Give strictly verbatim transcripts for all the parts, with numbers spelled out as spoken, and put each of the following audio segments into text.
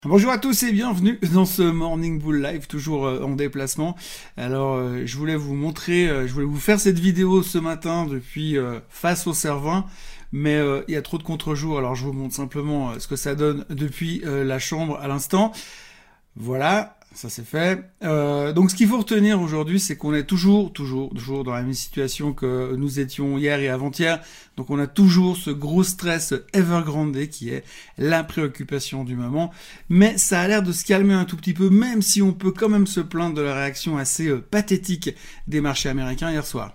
Bonjour à tous et bienvenue dans ce Morning Bull Live, toujours euh, en déplacement. Alors, euh, je voulais vous montrer, euh, je voulais vous faire cette vidéo ce matin depuis euh, face au Cervin, mais euh, il y a trop de contre-jours, alors je vous montre simplement euh, ce que ça donne depuis euh, la chambre à l'instant. Voilà, ça c'est fait. Euh, donc ce qu'il faut retenir aujourd'hui, c'est qu'on est toujours, toujours, toujours dans la même situation que nous étions hier et avant-hier. Donc on a toujours ce gros stress Evergrande qui est la préoccupation du moment. Mais ça a l'air de se calmer un tout petit peu, même si on peut quand même se plaindre de la réaction assez euh, pathétique des marchés américains hier soir.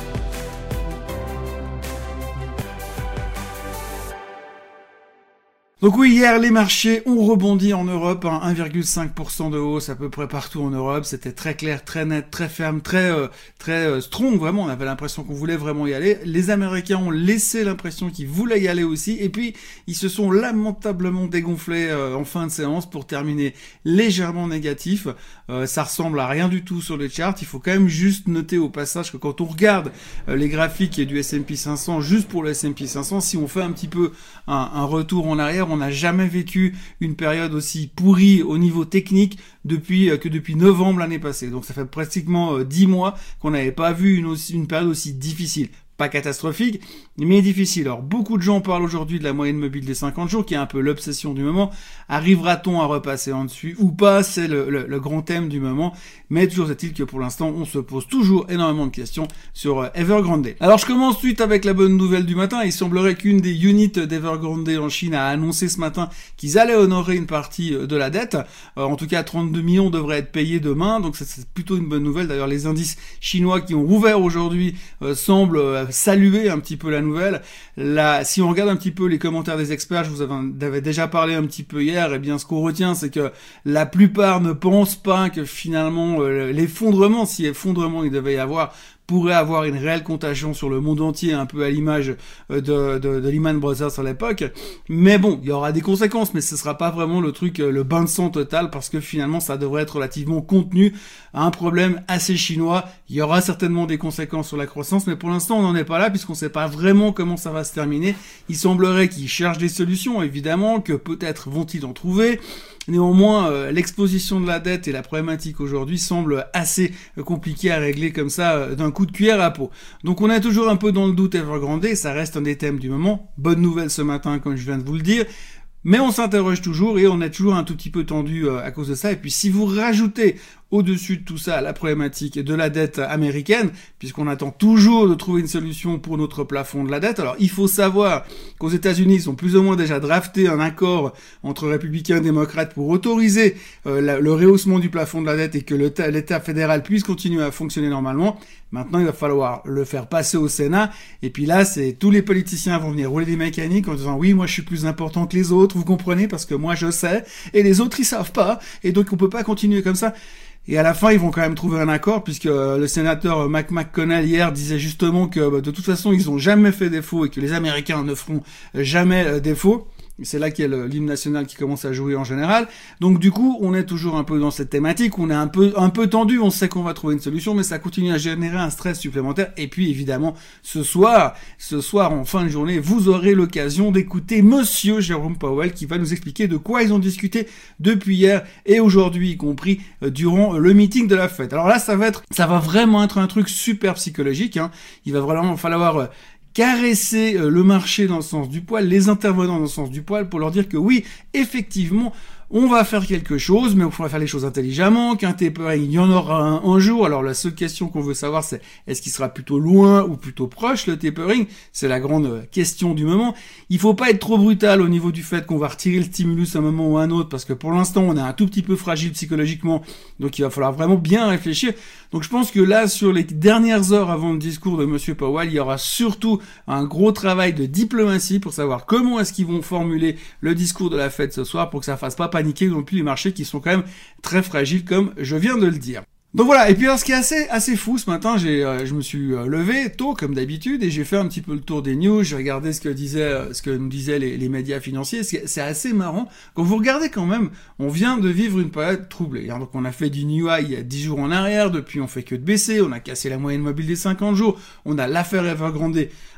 Donc oui, hier, les marchés ont rebondi en Europe, hein, un virgule cinq pour cent de hausse à peu près partout en Europe. C'était très clair, très net, très ferme, très euh, très euh, strong, vraiment. On avait l'impression qu'on voulait vraiment y aller. Les Américains ont laissé l'impression qu'ils voulaient y aller aussi. Et puis, ils se sont lamentablement dégonflés euh, en fin de séance pour terminer légèrement négatif. Euh, ça ressemble à rien du tout sur les charts. Il faut quand même juste noter au passage que quand on regarde euh, les graphiques du S and P cinq cents, juste pour le S and P cinq cents, si on fait un petit peu un, un retour en arrière, on n'a jamais vécu une période aussi pourrie au niveau technique depuis euh, que depuis novembre l'année passée. Donc ça fait pratiquement euh, dix mois qu'on n'avait pas vu une, aussi, une période aussi difficile. Pas catastrophique, mais difficile. Alors, beaucoup de gens parlent aujourd'hui de la moyenne mobile des cinquante jours, qui est un peu l'obsession du moment. Arrivera-t-on à repasser en dessus ou pas? C'est le, le, le grand thème du moment. Mais toujours est-il que pour l'instant, on se pose toujours énormément de questions sur Evergrande. Alors, je commence tout de suite avec la bonne nouvelle du matin. Il semblerait qu'une des units d'Evergrande en Chine a annoncé ce matin qu'ils allaient honorer une partie de la dette. Euh, en tout cas, trente-deux millions devraient être payés demain. Donc, c'est plutôt une bonne nouvelle. D'ailleurs, les indices chinois qui ont rouvert aujourd'hui euh, semblent euh, saluer un petit peu la nouvelle. Là, si on regarde un petit peu les commentaires des experts, je vous avais déjà parlé un petit peu hier, et bien ce qu'on retient, c'est que la plupart ne pensent pas que finalement euh, l'effondrement, si effondrement il devait y avoir, pourrait avoir une réelle contagion sur le monde entier, un peu à l'image de, de, de Lehman Brothers à l'époque. Mais bon, il y aura des conséquences, mais ce sera pas vraiment le truc, le bain de sang total, parce que finalement, ça devrait être relativement contenu à un problème assez chinois. Il y aura certainement des conséquences sur la croissance, mais pour l'instant, on n'en est pas là, puisqu'on sait pas vraiment comment ça va se terminer. Il semblerait qu'ils cherchent des solutions, évidemment, que peut-être vont-ils en trouver. Néanmoins, euh, l'exposition de la dette et la problématique aujourd'hui semblent assez euh, compliquées à régler comme ça euh, d'un coup de cuillère à peau. Donc on est toujours un peu dans le doute Evergrande, ça reste un des thèmes du moment. Bonne nouvelle ce matin, comme je viens de vous le dire. Mais on s'interroge toujours et on est toujours un tout petit peu tendu euh, à cause de ça. Et puis si vous rajoutez au-dessus de tout ça la problématique de la dette américaine, puisqu'on attend toujours de trouver une solution pour notre plafond de la dette. Alors il faut savoir qu'aux États-Unis, ils ont plus ou moins déjà drafté un accord entre républicains et démocrates pour autoriser euh, la, le rehaussement du plafond de la dette et que l'État fédéral puisse continuer à fonctionner normalement. Maintenant, il va falloir le faire passer au Sénat. Et puis là, c'est tous les politiciens vont venir rouler des mécaniques en disant oui, moi je suis plus important que les autres, vous comprenez, parce que moi je sais et les autres ils savent pas. Et donc on peut pas continuer comme ça. Et à la fin, ils vont quand même trouver un accord, puisque le sénateur Mac McConnell hier disait justement que bah, de toute façon, ils ont jamais fait défaut et que les Américains ne feront jamais euh, défaut. C'est là qu'il y a l'hymne national qui commence à jouer en général. Donc du coup, on est toujours un peu dans cette thématique, on est un peu un peu tendu, on sait qu'on va trouver une solution, mais ça continue à générer un stress supplémentaire. Et puis évidemment, ce soir, ce soir en fin de journée, vous aurez l'occasion d'écouter Monsieur Jérôme Powell qui va nous expliquer de quoi ils ont discuté depuis hier et aujourd'hui, y compris euh, durant le meeting de la Fed. Alors là, ça va être, ça va vraiment être un truc super psychologique. Hein. Il va vraiment falloir euh, caresser le marché dans le sens du poil, les intervenants dans le sens du poil, pour leur dire que oui, effectivement, on va faire quelque chose, mais on pourra faire les choses intelligemment, qu'un tapering, il y en aura un, un jour. Alors la seule question qu'on veut savoir, c'est est-ce qu'il sera plutôt loin ou plutôt proche, le tapering? C'est la grande question du moment. Il faut pas être trop brutal au niveau du fait qu'on va retirer le stimulus à un moment ou à un autre, parce que pour l'instant, on est un tout petit peu fragile psychologiquement, donc il va falloir vraiment bien réfléchir. Donc je pense que là, sur les dernières heures avant le discours de Monsieur Powell, il y aura surtout un gros travail de diplomatie pour savoir comment est-ce qu'ils vont formuler le discours de la Fed ce soir pour que ça fasse pas paniquer non plus les marchés qui sont quand même très fragiles comme je viens de le dire. Donc voilà, et puis alors ce qui est assez assez fou ce matin, j'ai euh, je me suis euh, levé tôt comme d'habitude et j'ai fait un petit peu le tour des news, j'ai regardé ce que disaient euh, ce que nous disaient les, les médias financiers. C'est, c'est assez marrant quand vous regardez quand même, on vient de vivre une période troublée. Hein, donc on a fait du new high il y a dix jours en arrière, depuis on fait que de baisser, on a cassé la moyenne mobile des cinquante jours, on a l'affaire Evergrande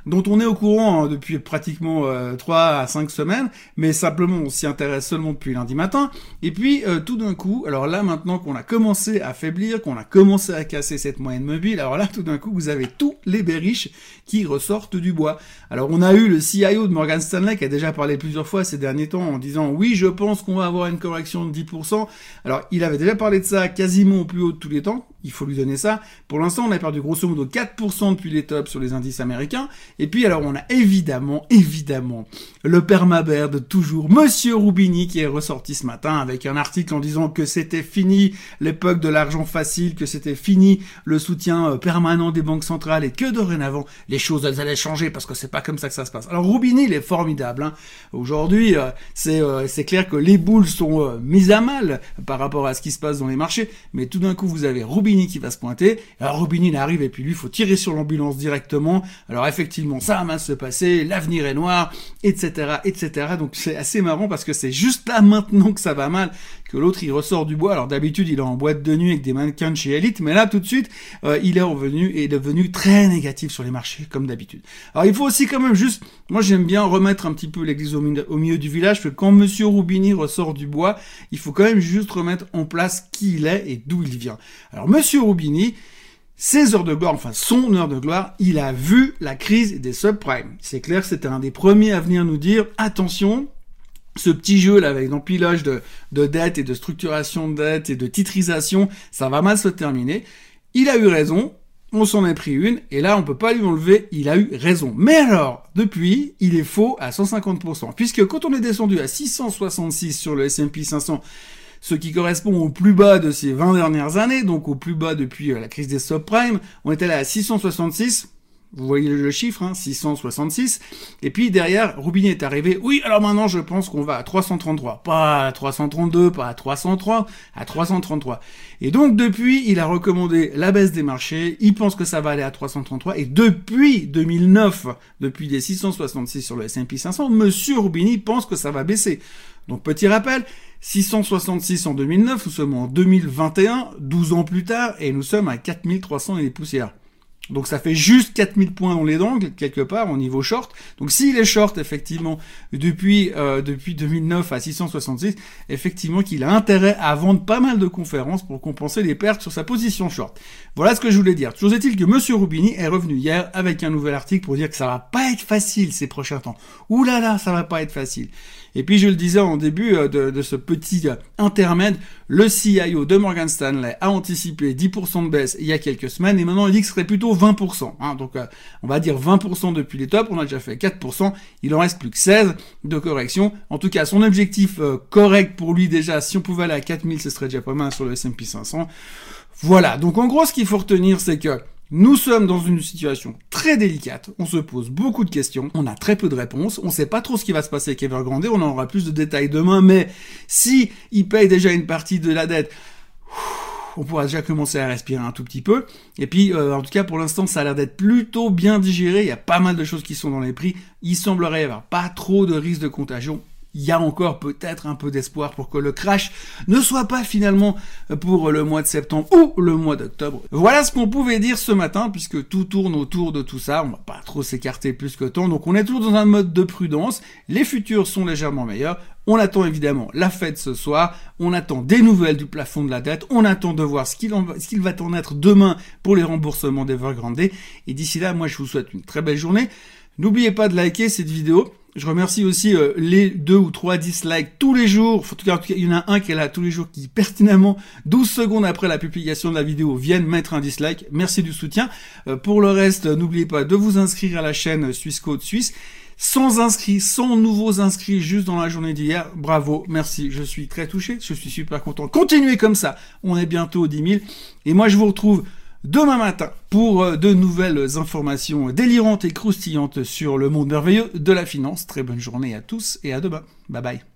dont on est au courant hein, depuis pratiquement euh, trois à cinq semaines, mais simplement on s'y intéresse seulement depuis lundi matin. Et puis euh, tout d'un coup, alors là maintenant qu'on a commencé à faiblir, qu'on a commencé à casser cette moyenne mobile, alors là tout d'un coup vous avez tous les bearish qui ressortent du bois. Alors on a eu le C I O de Morgan Stanley qui a déjà parlé plusieurs fois ces derniers temps en disant oui je pense qu'on va avoir une correction de dix pour cent. Alors il avait déjà parlé de ça quasiment au plus haut de tous les temps, il faut lui donner ça. Pour l'instant on a perdu grosso modo quatre pour cent depuis les tops sur les indices américains. Et puis alors on a évidemment, évidemment le perma-bear de toujours, Monsieur Roubini qui est ressorti ce matin avec un article en disant que c'était fini l'époque de l'argent facile, que c'était fini le soutien permanent des banques centrales et que dorénavant les choses elles allaient changer parce que c'est pas comme ça que ça se passe. Alors Roubini il est formidable. Hein. Aujourd'hui euh, c'est euh, c'est clair que les boules sont euh, mises à mal par rapport à ce qui se passe dans les marchés, mais tout d'un coup vous avez Roubini qui va se pointer. Alors Roubini il arrive et puis lui il faut tirer sur l'ambulance directement. Alors effectivement ça va mal se passer, l'avenir est noir, et cetera, et cetera. Donc c'est assez marrant parce que c'est juste là maintenant que ça va mal que l'autre il ressort du bois. Alors d'habitude il est en boîte de nuit avec des mannequins chez Elite, mais là tout de suite euh, il est revenu et est devenu très négatif sur les marchés comme d'habitude. Alors il faut aussi quand même juste, moi j'aime bien remettre un petit peu l'église au, au milieu du village, parce que quand Monsieur Roubini ressort du bois, il faut quand même juste remettre en place qui il est et d'où il vient. Alors Monsieur Roubini, ses heures de gloire, enfin son heure de gloire, il a vu la crise des subprimes. C'est clair, c'était un des premiers à venir nous dire attention, ce petit jeu là avec l'empilage de, de dettes et de structuration de dettes et de titrisation, ça va mal se terminer. Il a eu raison, on s'en est pris une, et là on peut pas lui enlever, il a eu raison. Mais alors, depuis, il est faux à cent cinquante pour cent, puisque quand on est descendu à six cent soixante-six sur le S and P cinq cents, ce qui correspond au plus bas de ces vingt dernières années, donc au plus bas depuis la crise des subprimes, on était là à six cent soixante-six, vous voyez le chiffre, hein, six cent soixante-six, et puis derrière, Roubini est arrivé, oui, alors maintenant je pense qu'on va à trois cent trente-trois, pas à trois cent trente-deux, pas à trois cent trois, à trois cent trente-trois. Et donc depuis, il a recommandé la baisse des marchés, il pense que ça va aller à trois cent trente-trois, et depuis deux mille neuf, depuis les six cent soixante-six sur le S and P cinq cents, Monsieur Roubini pense que ça va baisser. Donc petit rappel, six cent soixante-six en deux mille neuf, nous sommes en deux mille vingt et un, douze ans plus tard, et nous sommes à quatre mille trois cents et des poussières. Donc ça fait juste quatre mille points dans les dents, quelque part, au niveau short. Donc s'il est short, effectivement, depuis euh, depuis deux mille neuf à six cent soixante-six, effectivement qu'il a intérêt à vendre pas mal de conférences pour compenser les pertes sur sa position short. Voilà ce que je voulais dire. Toujours est-il que Monsieur Roubini est revenu hier avec un nouvel article pour dire que ça va pas être facile ces prochains temps. Ouh là là, ça va pas être facile. Et puis je le disais en début de, de ce petit intermède, le C I O de Morgan Stanley a anticipé dix pour cent de baisse il y a quelques semaines et maintenant il dit que ce serait plutôt vingt pour cent. Hein, donc euh, on va dire vingt pour cent depuis les tops, on a déjà fait quatre pour cent, il en reste plus que seize de correction. En tout cas son objectif euh, correct pour lui déjà, si on pouvait aller à quatre mille ce serait déjà pas mal sur le S and P cinq cents. Voilà, donc en gros ce qu'il faut retenir c'est que nous sommes dans une situation très délicate, on se pose beaucoup de questions, on a très peu de réponses, on sait pas trop ce qui va se passer avec Evergrande, on en aura plus de détails demain, mais si il paye déjà une partie de la dette, on pourra déjà commencer à respirer un tout petit peu. Et puis, euh, en tout cas, pour l'instant, ça a l'air d'être plutôt bien digéré, il y a pas mal de choses qui sont dans les prix, il semblerait y avoir pas trop de risque de contagion. Il y a encore peut-être un peu d'espoir pour que le crash ne soit pas finalement pour le mois de septembre ou le mois d'octobre. Voilà ce qu'on pouvait dire ce matin, puisque tout tourne autour de tout ça. On va pas trop s'écarter plus que tant. Donc on est toujours dans un mode de prudence. Les futurs sont légèrement meilleurs. On attend évidemment la fête ce soir. On attend des nouvelles du plafond de la dette. On attend de voir ce qu'il en va, ce qu'il va en être demain pour les remboursements d'Evergrande. Et d'ici là, moi je vous souhaite une très belle journée. N'oubliez pas de liker cette vidéo. Je remercie aussi euh, les deux ou trois dislikes tous les jours. En tout cas, il y en a un qui est là tous les jours qui, pertinemment, douze secondes après la publication de la vidéo, viennent mettre un dislike. Merci du soutien. Euh, pour le reste, n'oubliez pas de vous inscrire à la chaîne Suisse Côte Suisse. cent inscrits, cent nouveaux inscrits juste dans la journée d'hier. Bravo, merci. Je suis très touché. Je suis super content. Continuez comme ça. On est bientôt aux dix mille. Et moi, je vous retrouve demain matin pour de nouvelles informations délirantes et croustillantes sur le monde merveilleux de la finance. Très bonne journée à tous et à demain. Bye bye.